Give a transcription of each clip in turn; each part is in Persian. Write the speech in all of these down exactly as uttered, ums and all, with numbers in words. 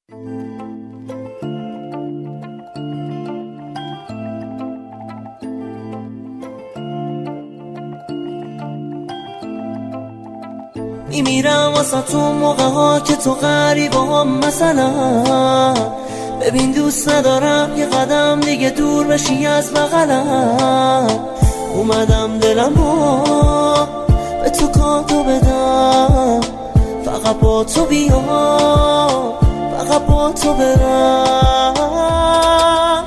میمیرم واسه تو موقع ها که تو غریبه هم مثلا. ببین دوست ندارم یه قدم دیگه دور بشی از بغلم. اومدم دلمو به تو کاتو بدم، فقط با تو بیام، فقط با تو برم.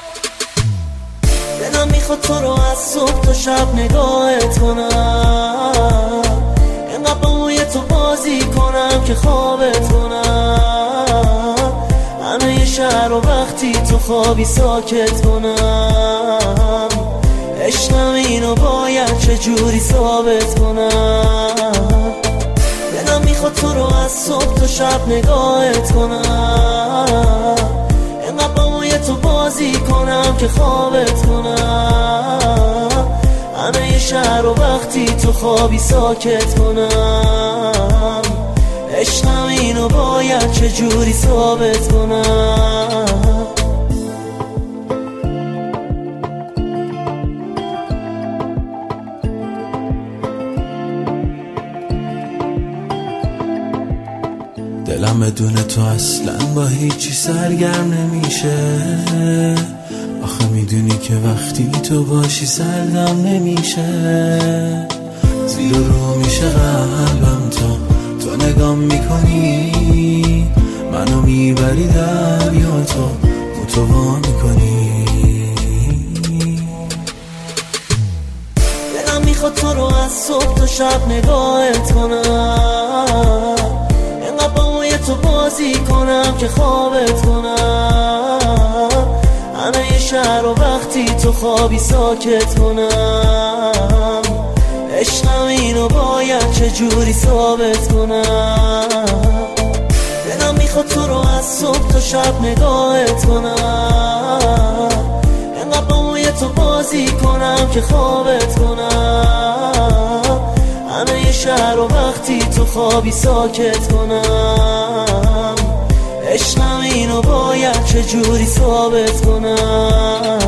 دلم میخواد تو رو از صبح تا شب نگاهت کنم، اینقدر با موی تو بازی کنم که خوابت کنم. همه یه شهر و وقتی تو خوابی ساکت کنم. عشقم اینو باید چجوری ثابت کنم. دلم میخواد تو رو از صبح تا شب نگاهت کنم، اینقدر با موی تو بازی کنم که خوابت کنم. همه یه شهر و وقتی تو خوابی ساکت کنم. عشقم اینو باید چجوری ثابت کنم. دلم بدون تو اصلا با هیچی سرگرم نمیشه. آخه میدونی که وقتی تو باشی سردم نمیشه. زیر رو میشه قلبم تا تو نگام میکنی، منو میبری دریا تو متوا میکنی. دلم میخواد تو رو از صبح تا شب نگاهت کنم، اینقدر با موی تو بازی کنم که خوابت کنم. همه یه شهر و وقتی تو خوابی ساکت کنم. عشقم اینو باید چجوری ثابت کنم. دلم میخواد تو رو از صبح تا شب نگاهت کنم، اینقدر با موی تو بازی کنم که خوابت کنم. همه یه شهر و وقتی تو خوابی ساکت کنم. عشقم اینو باید چجوری ثابت کنم.